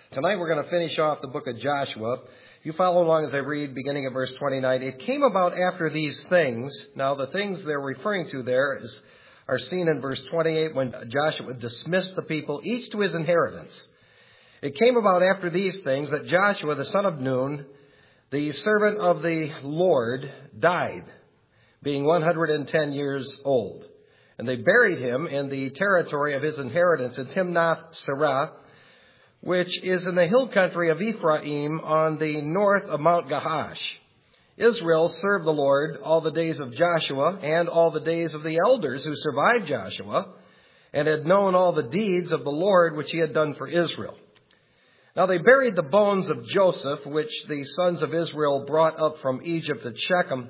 Tonight we're going to finish off the book of Joshua. You follow along as I read, beginning at verse 29. It came about after these things. Now the things they're referring to there are seen in verse 28 when Joshua dismissed the people, each to his inheritance. It came about after these things that Joshua, the son of Nun, the servant of the Lord, died, being 110 years old. And they buried him in the territory of his inheritance in Timnath-Serah, which is in the hill country of Ephraim on the north of Mount Gahash. Israel served the Lord all the days of Joshua and all the days of the elders who survived Joshua, and had known all the deeds of the Lord which he had done for Israel. Now they buried the bones of Joseph, which the sons of Israel brought up from Egypt at Shechem,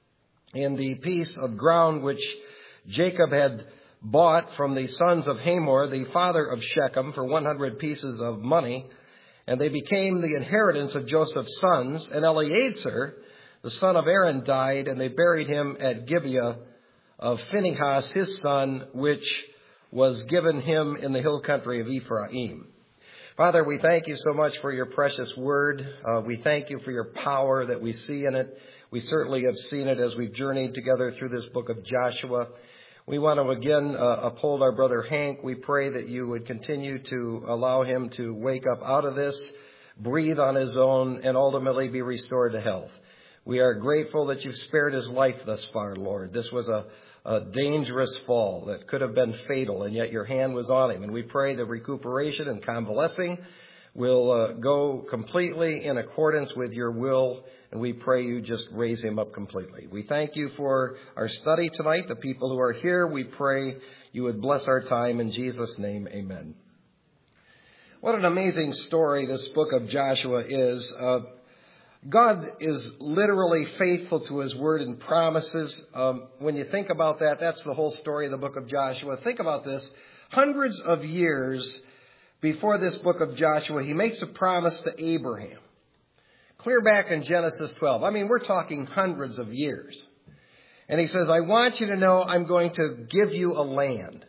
in the piece of ground which Jacob had bought from the sons of Hamor, the father of Shechem, for 100 pieces of money. And they became the inheritance of Joseph's sons. And Eleazar, the son of Aaron, died, and they buried him at Gibeah of Phinehas, his son, which was given him in the hill country of Ephraim. Father, we thank you so much for your precious word. We thank you for your power that we see in it. We certainly have seen it as we've journeyed together through this book of Joshua. We want to again uphold our brother Hank. We pray that you would continue to allow him to wake up out of this, breathe on his own, and ultimately be restored to health. We are grateful that you've spared his life thus far, Lord. This was a dangerous fall that could have been fatal, and yet your hand was on him. And we pray the recuperation and convalescing will go completely in accordance with your will, and we pray you just raise him up completely. We thank you for our study tonight, the people who are here. We pray you would bless our time. In Jesus' name, amen. What an amazing story this book of Joshua is. God is literally faithful to his word and promises. When you think about that, that's the whole story of the book of Joshua. Think about this. Hundreds of years before this book of Joshua, he makes a promise to Abraham. Clear back in Genesis 12. I mean, we're talking hundreds of years. And he says, I want you to know I'm going to give you a land.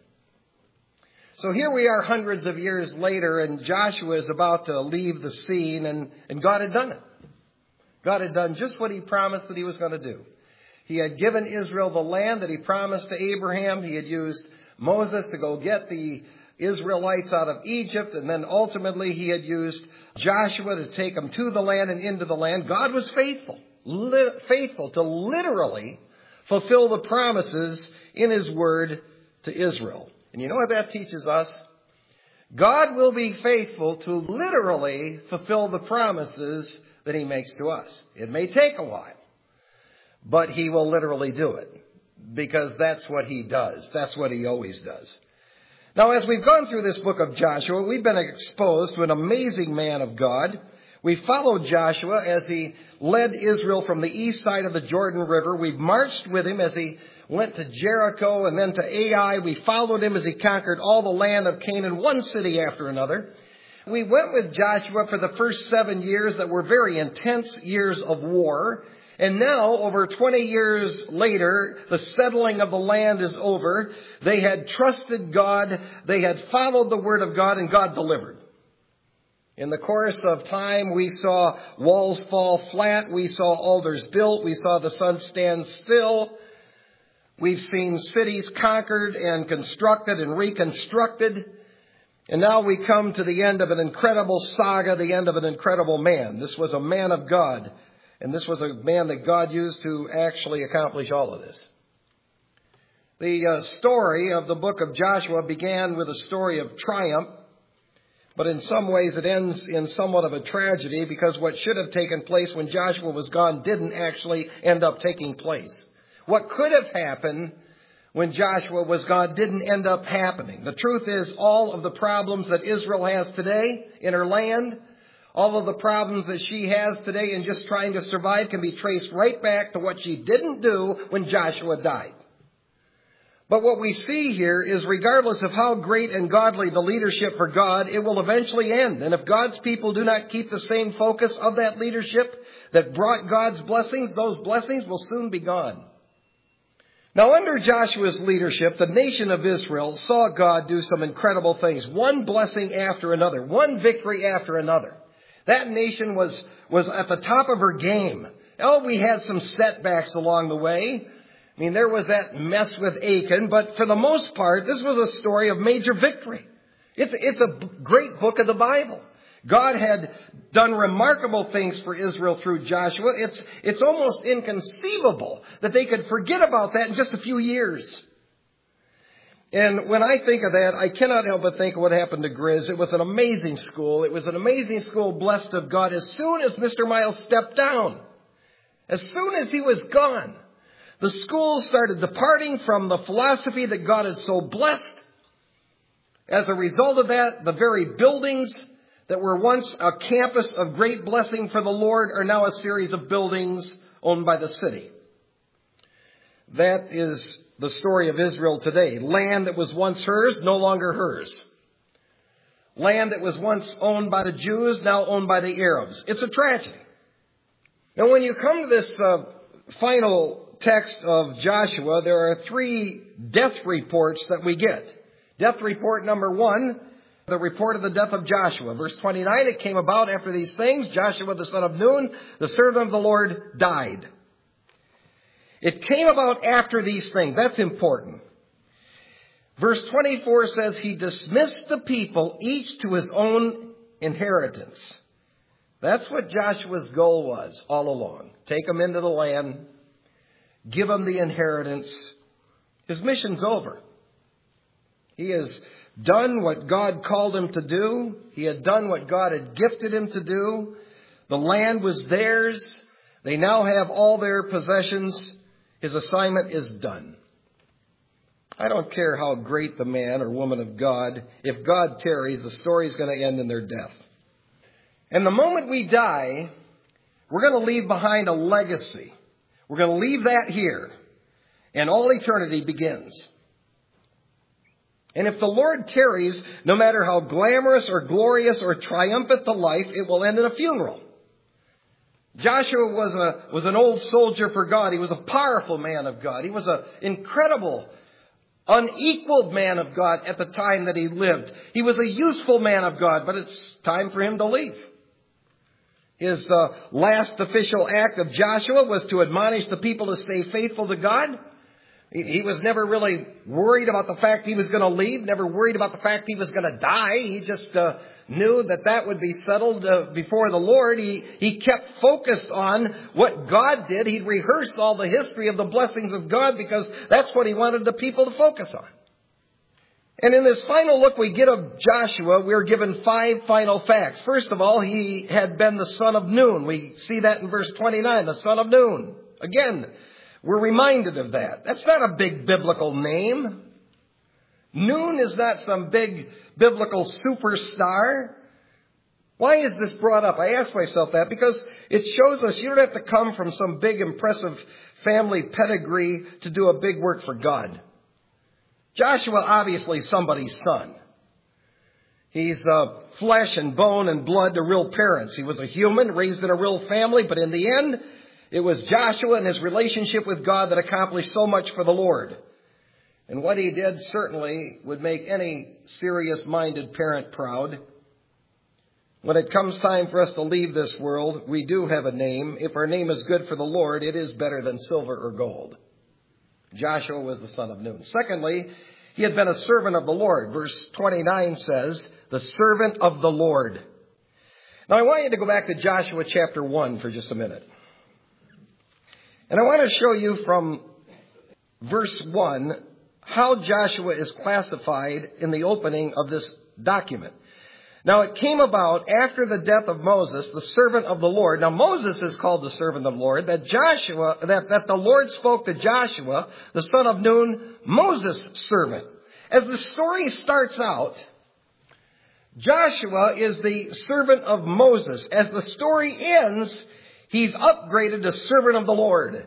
So here we are hundreds of years later, and Joshua is about to leave the scene, and God had done it. God had done just what he promised that he was going to do. He had given Israel the land that he promised to Abraham. He had used Moses to go get the Israelites out of Egypt, and then ultimately he had used Joshua to take them to the land and into the land. God was faithful to literally fulfill the promises in his word to Israel. And you know what that teaches us? God will be faithful to literally fulfill the promises that he makes to us. It may take a while, but he will literally do it, because that's what he does. That's what he always does. Now, as we've gone through this book of Joshua, we've been exposed to an amazing man of God. We followed Joshua as he led Israel from the east side of the Jordan River. We've marched with him as he went to Jericho and then to Ai. We followed him as he conquered all the land of Canaan, one city after another. We went with Joshua for the first 7 years that were very intense years of war. And now, over 20 years later, the settling of the land is over. They had trusted God. They had followed the word of God, and God delivered. In the course of time, we saw walls fall flat. We saw altars built. We saw the sun stand still. We've seen cities conquered and constructed and reconstructed. And now we come to the end of an incredible saga, the end of an incredible man. This was a man of God. And this was a man that God used to actually accomplish all of this. The story of the book of Joshua began with a story of triumph, but in some ways it ends in somewhat of a tragedy, because what should have taken place when Joshua was gone didn't actually end up taking place. What could have happened when Joshua was gone didn't end up happening. The truth is, all of the problems that Israel has today in her land, all of the problems that she has today in just trying to survive, can be traced right back to what she didn't do when Joshua died. But what we see here is, regardless of how great and godly the leadership for God, it will eventually end. And if God's people do not keep the same focus of that leadership that brought God's blessings, those blessings will soon be gone. Now, under Joshua's leadership, the nation of Israel saw God do some incredible things. One blessing after another. One victory after another. That nation was at the top of her game. Oh, we had some setbacks along the way. I mean, there was that mess with Achan, but for the most part, this was a story of major victory. It's a great book of the Bible. God had done remarkable things for Israel through Joshua. It's almost inconceivable that they could forget about that in just a few years. And when I think of that, I cannot help but think of what happened to Grizz. It was an amazing school. It was an amazing school blessed of God. As soon as Mr. Miles stepped down, as soon as he was gone, the school started departing from the philosophy that God had so blessed. As a result of that, the very buildings that were once a campus of great blessing for the Lord are now a series of buildings owned by the city. That is the story of Israel today. Land that was once hers, no longer hers. Land that was once owned by the Jews, now owned by the Arabs. It's a tragedy. Now, when you come to this final text of Joshua, there are 3 death reports that we get. Death report number 1, the report of the death of Joshua. Verse 29, it came about after these things, Joshua the son of Nun, the servant of the Lord, died. It came about after these things. That's important. Verse 24 says, he dismissed the people, each to his own inheritance. That's what Joshua's goal was all along. Take them into the land, give them the inheritance. His mission's over. He has done what God called him to do. He had done what God had gifted him to do. The land was theirs. They now have all their possessions. His assignment is done. I don't care how great the man or woman of God. If God tarries, the story is going to end in their death. And the moment we die, we're going to leave behind a legacy. We're going to leave that here. And all eternity begins. And if the Lord tarries, no matter how glamorous or glorious or triumphant the life, it will end in a funeral. Joshua was an old soldier for God. He was a powerful man of God. He was an incredible, unequaled man of God at the time that he lived. He was a useful man of God, but it's time for him to leave. His last official act of Joshua was to admonish the people to stay faithful to God. He was never really worried about the fact he was going to leave, never worried about the fact he was going to die. He just knew that would be settled before the Lord. He kept focused on what God did. He'd rehearsed all the history of the blessings of God because that's what he wanted the people to focus on. And in this final look we get of Joshua, we're given 5 final facts. First of all, he had been the son of Nun. We see that in verse 29, the son of Nun. Again, we're reminded of that. That's not a big biblical name. Nun is not some big biblical superstar. Why is this brought up? I ask myself that because it shows us you don't have to come from some big impressive family pedigree to do a big work for God. Joshua, obviously somebody's son. He's flesh and bone and blood to real parents. He was a human raised in a real family, but in the end, it was Joshua and his relationship with God that accomplished so much for the Lord. And what he did certainly would make any serious-minded parent proud. When it comes time for us to leave this world, we do have a name. If our name is good for the Lord, it is better than silver or gold. Joshua was the son of Nun. Secondly, he had been a servant of the Lord. Verse 29 says, the servant of the Lord. Now I want you to go back to Joshua chapter 1 for just a minute. And I want to show you from verse 1 how Joshua is classified in the opening of this document. Now it came about after the death of Moses, the servant of the Lord. Now Moses is called the servant of the Lord, that the Lord spoke to Joshua, the son of Nun, Moses' servant. As the story starts out, Joshua is the servant of Moses. As the story ends, he's upgraded to servant of the Lord.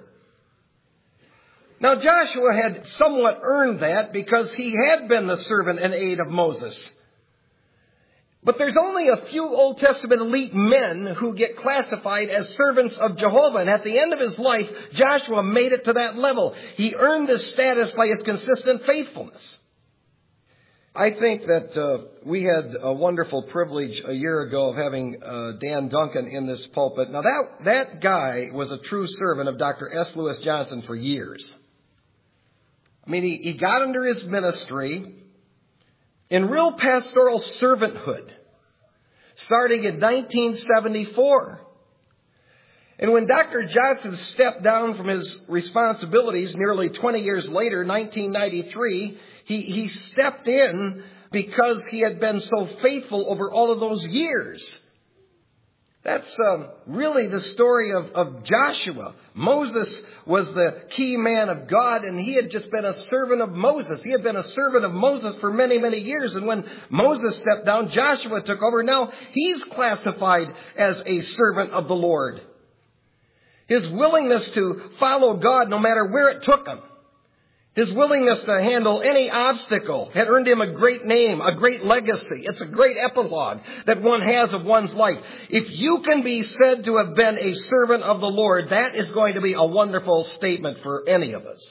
Now Joshua had somewhat earned that because he had been the servant and aide of Moses. But there's only a few Old Testament elite men who get classified as servants of Jehovah. And at the end of his life, Joshua made it to that level. He earned this status by his consistent faithfulness. I think that we had a wonderful privilege a year ago of having Dan Duncan in this pulpit. Now that guy was a true servant of Dr. S. Lewis Johnson for years. I mean, he got under his ministry in real pastoral servanthood, starting in 1974. And when Dr. Johnson stepped down from his responsibilities nearly 20 years later, 1993, he stepped in because he had been so faithful over all of those years. That's really the story of Joshua. Moses was the key man of God, and he had just been a servant of Moses. He had been a servant of Moses for many, many years. And when Moses stepped down, Joshua took over. Now he's classified as a servant of the Lord. His willingness to follow God no matter where it took him, his willingness to handle any obstacle had earned him a great name, a great legacy. It's a great epilogue that one has of one's life. If you can be said to have been a servant of the Lord, that is going to be a wonderful statement for any of us.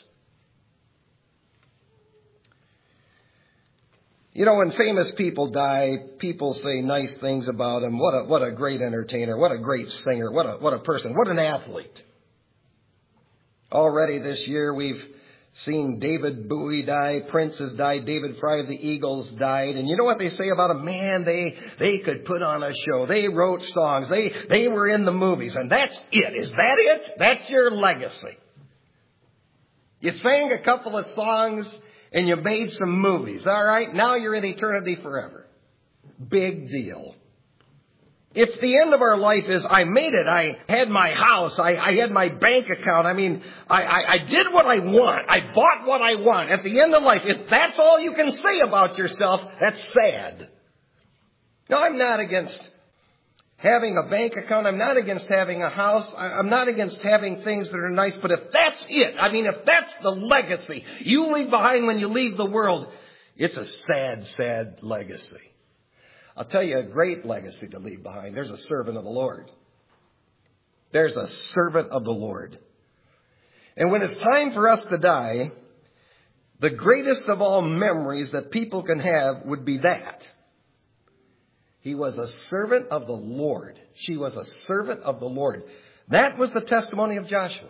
You know, when famous people die, people say nice things about them. What a great entertainer. What a great singer. What a person. What an athlete. Already this year we've seen David Bowie die, Prince has died, David Fry of the Eagles died. And you know what they say about them? Man, they could put on a show. They wrote songs. They were in the movies. And that's it. Is that it? That's your legacy. You sang a couple of songs and you made some movies. All right, now you're in eternity forever. Big deal. If the end of our life is, I made it, I had my house, I had my bank account, I did what I want, I bought what I want. At the end of life, if that's all you can say about yourself, that's sad. Now, I'm not against having a bank account, I'm not against having a house, I'm not against having things that are nice, but if that's it, if that's the legacy you leave behind when you leave the world, it's a sad, sad legacy. I'll tell you a great legacy to leave behind. There's a servant of the Lord. There's a servant of the Lord. And when it's time for us to die, the greatest of all memories that people can have would be that. He was a servant of the Lord. She was a servant of the Lord. That was the testimony of Joshua.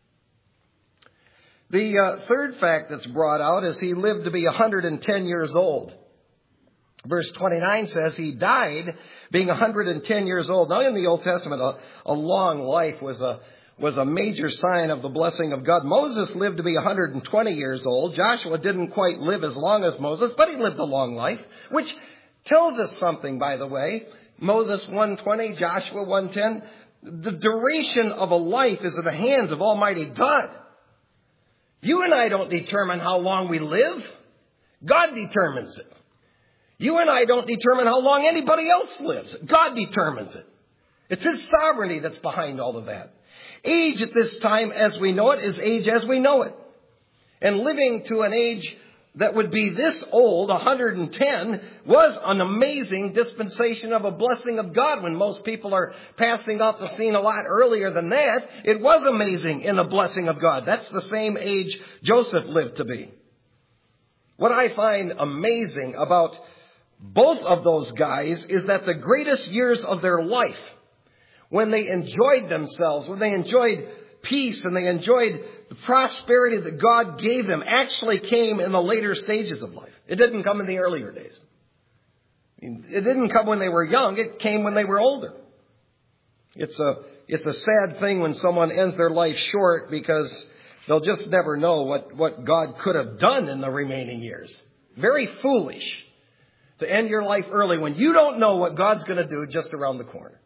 The third fact that's brought out is he lived to be 110 years old. Verse 29 says he died being 110 years old. Now, in the Old Testament, a long life was a major sign of the blessing of God. Moses lived to be 120 years old. Joshua didn't quite live as long as Moses, but he lived a long life, which tells us something, by the way. Moses 120, Joshua 110. The duration of a life is in the hands of Almighty God. You and I don't determine how long we live. God determines it. You and I don't determine how long anybody else lives. God determines it. It's His sovereignty that's behind all of that. Age at this time, as we know it, is age as we know it. And living to an age that would be this old, 110, was an amazing dispensation of a blessing of God. When most people are passing off the scene a lot earlier than that, it was amazing in the blessing of God. That's the same age Joseph lived to be. What I find amazing about both of those guys is that the greatest years of their life, when they enjoyed themselves, when they enjoyed peace and they enjoyed the prosperity that God gave them, actually came in the later stages of life. It didn't come in the earlier days. It didn't come when they were young. It came when they were older. It's a sad thing when someone ends their life short because they'll just never know what God could have done in the remaining years. Very foolish to end your life early when you don't know what God's going to do just around the corner.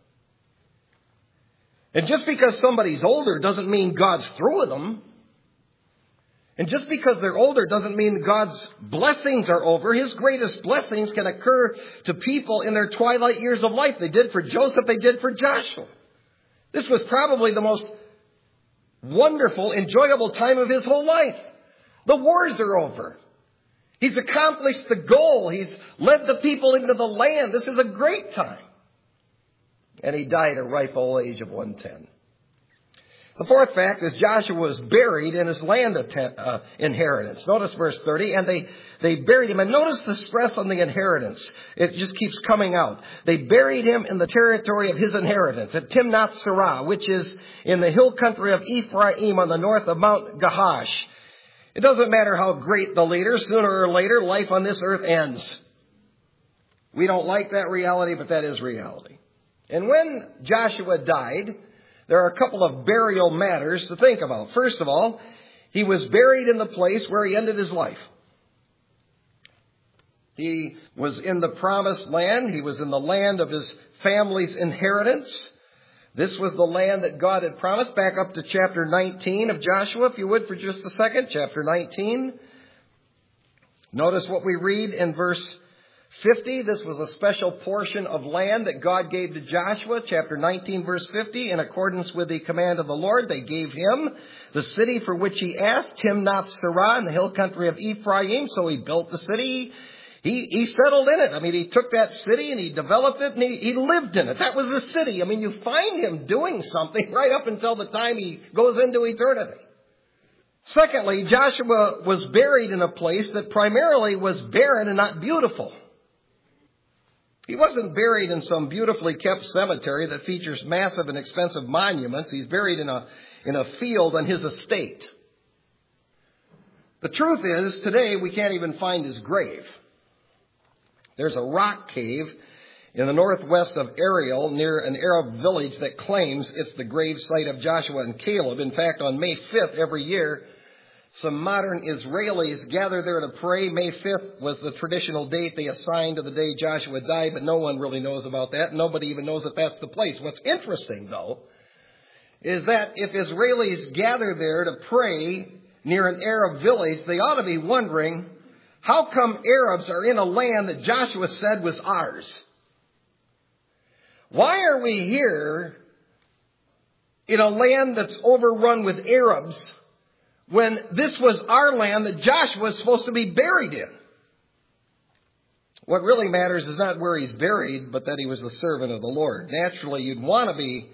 And just because somebody's older doesn't mean God's through with them. And just because they're older doesn't mean God's blessings are over. His greatest blessings can occur to people in their twilight years of life. They did for Joseph, they did for Joshua. This was probably the most wonderful, enjoyable time of his whole life. The wars are over. He's accomplished the goal. He's led the people into the land. This is a great time. And he died at a ripe old age of 110. The fourth fact is Joshua was buried in his land inheritance. Notice verse 30, and they buried him. And notice the stress on the inheritance. It just keeps coming out. They buried him in the territory of his inheritance at Timnath Serah, which is in the hill country of Ephraim on the north of Mount Gahash. It doesn't matter how great the leader, sooner or later, life on this earth ends. We don't like that reality, but that is reality. And when Joshua died, there are a couple of burial matters to think about. First of all, he was buried in the place where he ended his life. He was in the promised land. He was in the land of his family's inheritance. This was the land that God had promised. Back up to chapter 19 of Joshua, if you would, for just a second. Chapter 19. Notice what we read in verse 50. This was a special portion of land that God gave to Joshua. Chapter 19, verse 50. In accordance with the command of the Lord, they gave him the city for which he asked, Timnath Serah, in the hill country of Ephraim. So he built the city. He settled in it. I mean, he took that city and he developed it and he lived in it. That was the city. I mean, you find him doing something right up until the time he goes into eternity. Secondly, Joshua was buried in a place that primarily was barren and not beautiful. He wasn't buried in some beautifully kept cemetery that features massive and expensive monuments. He's buried in a field on his estate. The truth is, today we can't even find his grave. There's a rock cave in the northwest of Ariel near an Arab village that claims it's the grave site of Joshua and Caleb. In fact, on May 5th every year, some modern Israelis gather there to pray. May 5th was the traditional date they assigned to the day Joshua died, but no one really knows about that. Nobody even knows that that's the place. What's interesting, though, is that if Israelis gather there to pray near an Arab village, they ought to be wondering, how come Arabs are in a land that Joshua said was ours? Why are we here in a land that's overrun with Arabs when this was our land that Joshua was supposed to be buried in? What really matters is not where he's buried, but that he was the servant of the Lord. Naturally, you'd want to be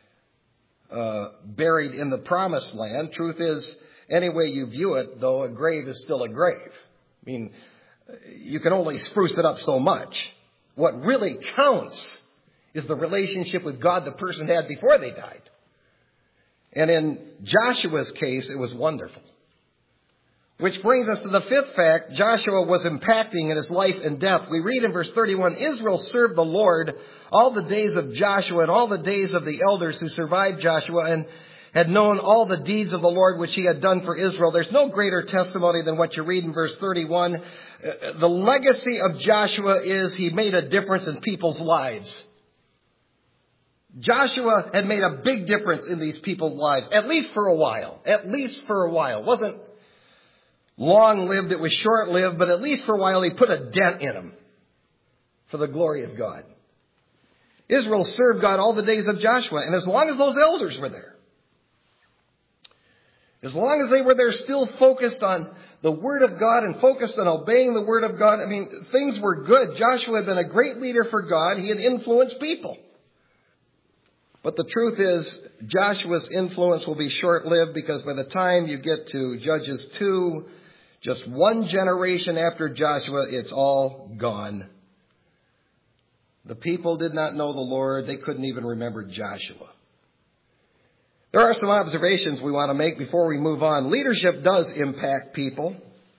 buried in the promised land. Truth is, any way you view it, though, a grave is still a grave. I mean, you can only spruce it up so much. What really counts is the relationship with God the person had before they died. And in Joshua's case, it was wonderful. Which brings us to the fifth fact Joshua was impacting in his life and death. We read in verse 31, Israel served the Lord all the days of Joshua and all the days of the elders who survived Joshua and had known all the deeds of the Lord which he had done for Israel. There's no greater testimony than what you read in verse 31. The legacy of Joshua is he made a difference in people's lives. Joshua had made a big difference in these people's lives, at least for a while. At least for a while. It wasn't long-lived, it was short-lived, but at least for a while he put a dent in them for the glory of God. Israel served God all the days of Joshua, and as long as those elders were there, as long as they were there still focused on the Word of God and focused on obeying the Word of God, I mean, things were good. Joshua had been a great leader for God. He had influenced people. But the truth is, Joshua's influence will be short-lived because by the time you get to Judges 2, just one generation after Joshua, it's all gone. The people did not know the Lord. They couldn't even remember Joshua. There are some observations we want to make before we move on. Leadership does impact people.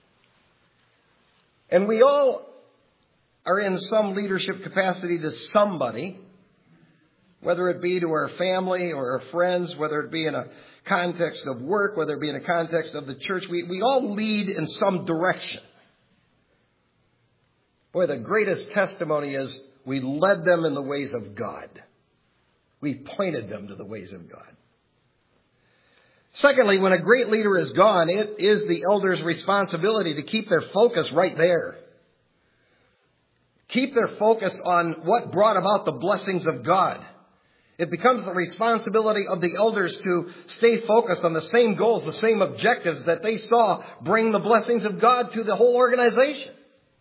And we all are in some leadership capacity to somebody, whether it be to our family or our friends, whether it be in a context of work, whether it be in a context of the church. We all lead in some direction. Boy, the greatest testimony is we led them in the ways of God. We pointed them to the ways of God. Secondly, when a great leader is gone, it is the elders' responsibility to keep their focus right there. Keep their focus on what brought about the blessings of God. It becomes the responsibility of the elders to stay focused on the same goals, the same objectives that they saw bring the blessings of God to the whole organization.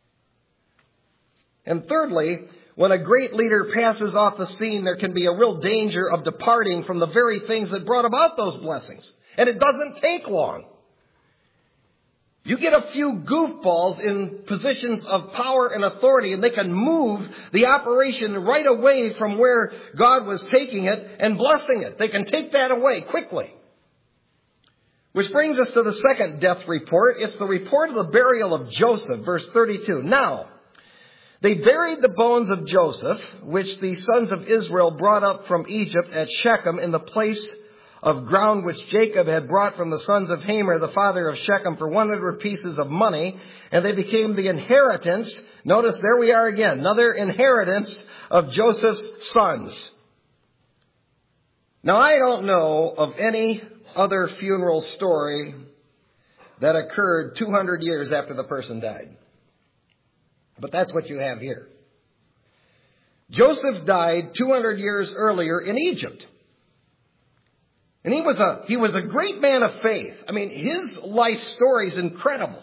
And thirdly, when a great leader passes off the scene, there can be a real danger of departing from the very things that brought about those blessings. And it doesn't take long. You get a few goofballs in positions of power and authority, and they can move the operation right away from where God was taking it and blessing it. They can take that away quickly. Which brings us to the second death report. It's the report of the burial of Joseph, verse 32. Now, they buried the bones of Joseph, which the sons of Israel brought up from Egypt at Shechem in the place of ground which Jacob had brought from the sons of Hamor, the father of Shechem, for 100 pieces of money. And they became the inheritance. Notice, there we are again, another inheritance of Joseph's sons. Now, I don't know of any other funeral story that occurred 200 years after the person died. But that's what you have here. Joseph died 200 years earlier in Egypt. And he was a great man of faith. I mean, his life story is incredible.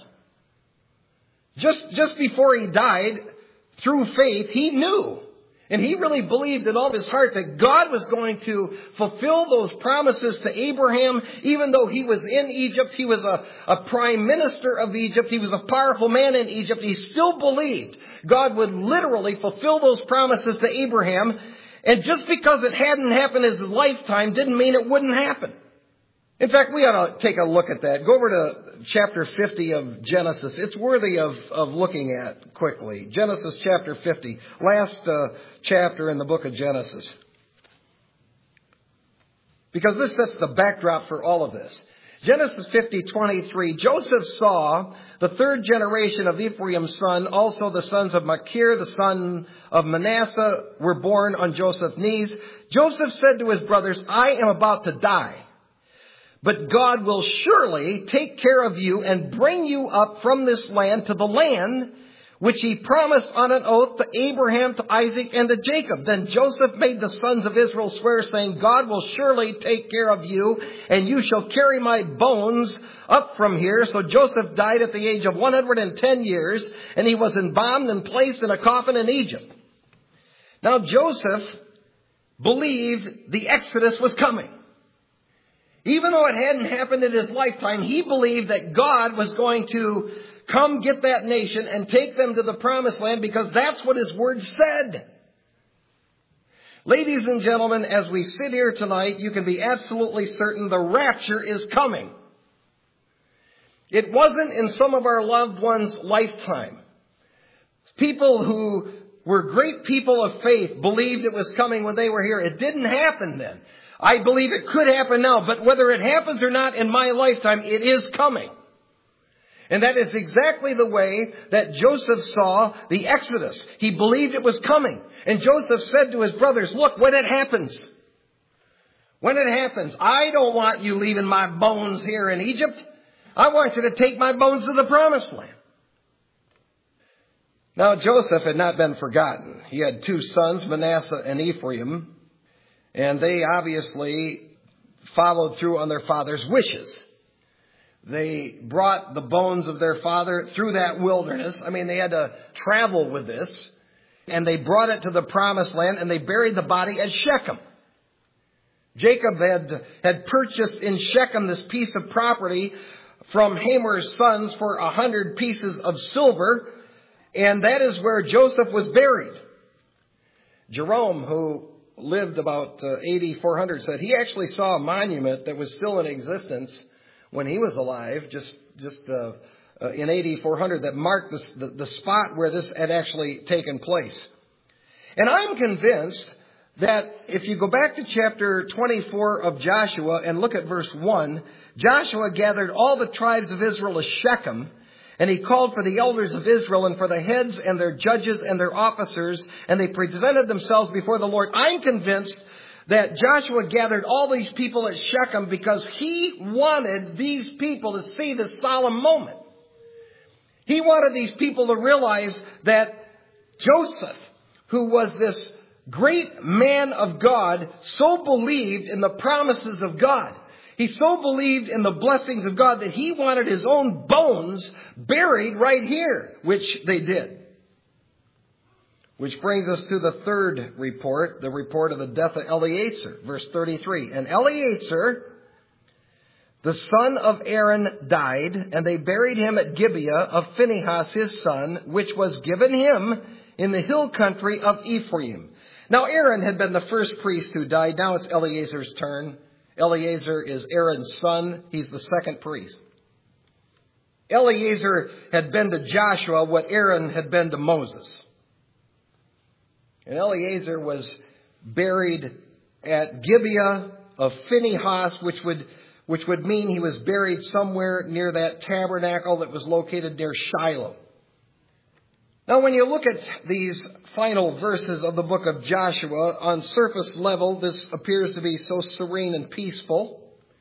Just before he died, through faith, he knew. And he really believed in all his heart that God was going to fulfill those promises to Abraham. Even though he was in Egypt, he was a prime minister of Egypt, he was a powerful man in Egypt, he still believed God would literally fulfill those promises to Abraham. And just because it hadn't happened in his lifetime didn't mean it wouldn't happen. In fact, we ought to take a look at that. Go over to chapter 50 of Genesis. It's worthy of looking at quickly. Genesis chapter 50. Last chapter in the book of Genesis. Because this sets the backdrop for all of this. Genesis 50:23. Joseph saw the third generation of Ephraim's son, also the sons of Machir, the son of Manasseh, were born on Joseph's knees. Joseph said to his brothers, I am about to die, but God will surely take care of you and bring you up from this land to the land which he promised on an oath to Abraham, to Isaac, and to Jacob. Then Joseph made the sons of Israel swear, saying, God will surely take care of you, and you shall carry my bones up from here. So Joseph died at the age of 110 years, and he was embalmed and placed in a coffin in Egypt. Now Joseph believed the Exodus was coming. Even though it hadn't happened in his lifetime, he believed that God was going to come get that nation and take them to the promised land, because that's what his word said. Ladies and gentlemen, as we sit here tonight, you can be absolutely certain the rapture is coming. It wasn't in some of our loved ones' lifetime. People who were great people of faith believed it was coming when they were here. It didn't happen then. I believe it could happen now, but whether it happens or not in my lifetime, it is coming. And that is exactly the way that Joseph saw the Exodus. He believed it was coming. And Joseph said to his brothers, look, when it happens, I don't want you leaving my bones here in Egypt. I want you to take my bones to the promised land. Now, Joseph had not been forgotten. He had two sons, Manasseh and Ephraim, and they obviously followed through on their father's wishes. They brought the bones of their father through that wilderness. I mean, they had to travel with this. And they brought it to the promised land, and they buried the body at Shechem. Jacob had purchased in Shechem this piece of property from Hamor's sons for 100 pieces of silver. And that is where Joseph was buried. Jerome, who lived about AD 400, said he actually saw a monument that was still in existence when he was alive, just in AD 400, that marked the spot where this had actually taken place. And I'm convinced that if you go back to chapter 24 of Joshua and look at verse 1, Joshua gathered all the tribes of Israel to Shechem, and he called for the elders of Israel and for the heads and their judges and their officers, and they presented themselves before the Lord. I'm convinced that Joshua gathered all these people at Shechem because he wanted these people to see this solemn moment. He wanted these people to realize that Joseph, who was this great man of God, so believed in the promises of God. He so believed in the blessings of God that he wanted his own bones buried right here, which they did. Which brings us to the third report, the report of the death of Eleazar, verse 33. And Eleazar, the son of Aaron, died, and they buried him at Gibeah of Phinehas his son, which was given him in the hill country of Ephraim. Now Aaron had been the first priest who died. Now it's Eleazar's turn. Eleazar is Aaron's son. He's the second priest. Eleazar had been to Joshua what Aaron had been to Moses. And Eleazar was buried at Gibeah of Phinehas, which would mean he was buried somewhere near that tabernacle that was located near Shiloh. Now, when you look at these final verses of the book of Joshua, on surface level, this appears to be so serene and peaceful.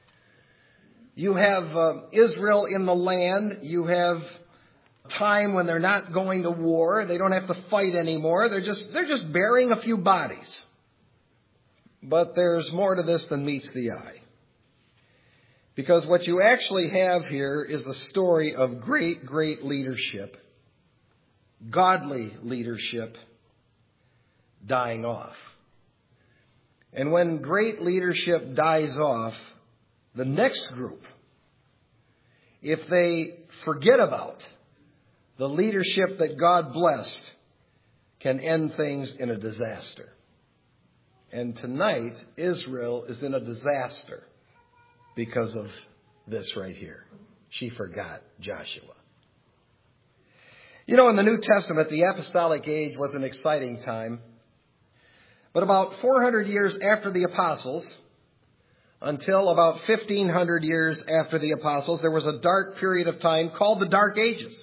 You have Israel in the land. You have time when they're not going to war. They don't have to fight anymore. They're just burying a few bodies. But there's more to this than meets the eye. Because what you actually have here is the story of great, great leadership. Godly leadership dying off. And when great leadership dies off, the next group, if they forget about the leadership that God blessed, can end things in a disaster. And tonight, Israel is in a disaster because of this right here. She forgot Joshua. You know, in the New Testament, the apostolic age was an exciting time. But about 400 years after the apostles, until about 1,500 years after the apostles, there was a dark period of time called the Dark Ages.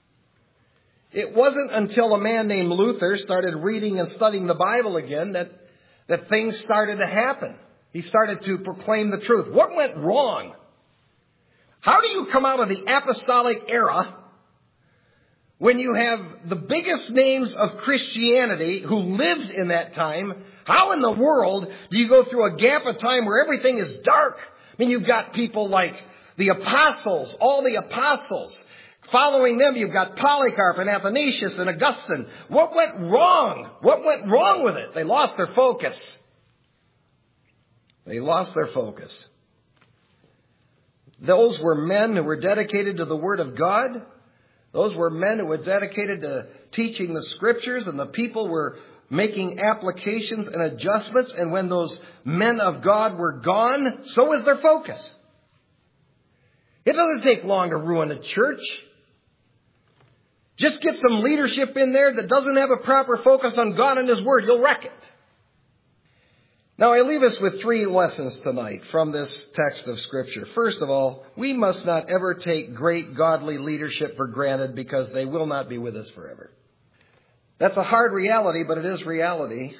It wasn't until a man named Luther started reading and studying the Bible again that things started to happen. He started to proclaim the truth. What went wrong? How do you come out of the apostolic era when you have the biggest names of Christianity who lived in that time? How in the world do you go through a gap of time where everything is dark? I mean, you've got people like the apostles, all the apostles. Following them, you've got Polycarp and Athanasius and Augustine. What went wrong? What went wrong with it? They lost their focus. They lost their focus. Those were men who were dedicated to the Word of God. Those were men who were dedicated to teaching the Scriptures, and the people were making applications and adjustments. And when those men of God were gone, so was their focus. It doesn't take long to ruin a church. Just get some leadership in there that doesn't have a proper focus on God and His Word. You'll wreck it. Now, I leave us with 3 lessons tonight from this text of Scripture. First of all, we must not ever take great godly leadership for granted, because they will not be with us forever. That's a hard reality, but it is reality.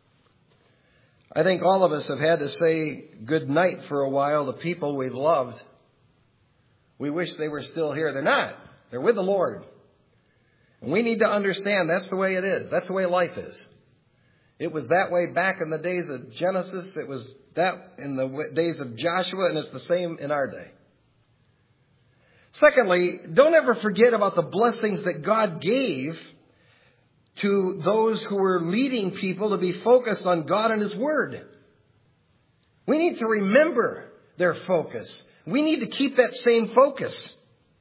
I think all of us have had to say good night for a while to people we've loved. We wish they were still here. They're not. They're with the Lord. And we need to understand that's the way it is. That's the way life is. It was that way back in the days of Genesis. It was that in the days of Joshua, and it's the same in our day. Secondly, don't ever forget about the blessings that God gave to those who were leading people to be focused on God and His Word. We need to remember their focus. We need to keep that same focus.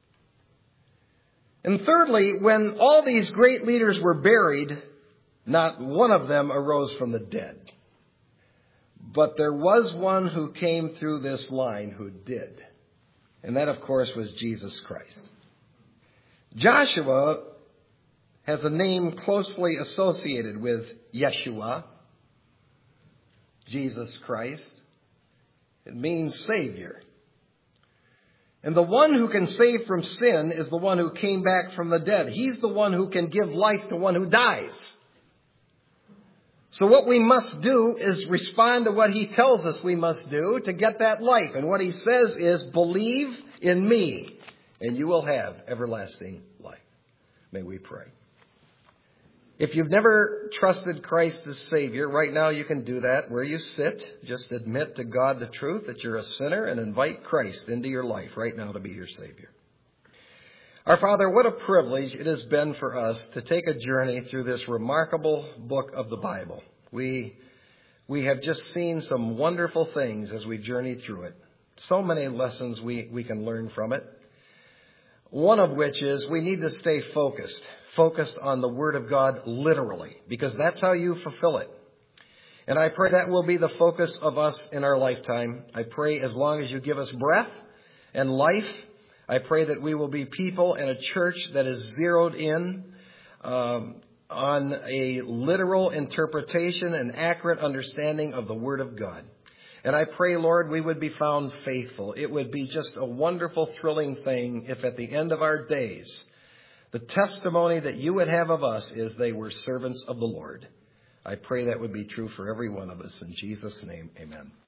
And thirdly, when all these great leaders were buried, not one of them arose from the dead. But there was one who came through this line who did. And that, of course, was Jesus Christ. Joshua has a name closely associated with Yeshua, Jesus Christ. It means Savior. And the one who can save from sin is the one who came back from the dead. He's the one who can give life to one who dies. So what we must do is respond to what He tells us we must do to get that life. And what He says is, believe in me, and you will have everlasting life. May we pray. If you've never trusted Christ as Savior, right now you can do that where you sit. Just admit to God the truth that you're a sinner and invite Christ into your life right now to be your Savior. Our Father, what a privilege it has been for us to take a journey through this remarkable book of the Bible. We have just seen some wonderful things as we journeyed through it. So many lessons we can learn from it. One of which is we need to stay focused on the Word of God literally, because that's how you fulfill it. And I pray that will be the focus of us in our lifetime. I pray as long as you give us breath and life, I pray that we will be people in a church that is zeroed in on a literal interpretation and accurate understanding of the Word of God. And I pray, Lord, we would be found faithful. It would be just a wonderful, thrilling thing if at the end of our days, the testimony that you would have of us is they were servants of the Lord. I pray that would be true for every one of us. In Jesus' name, amen.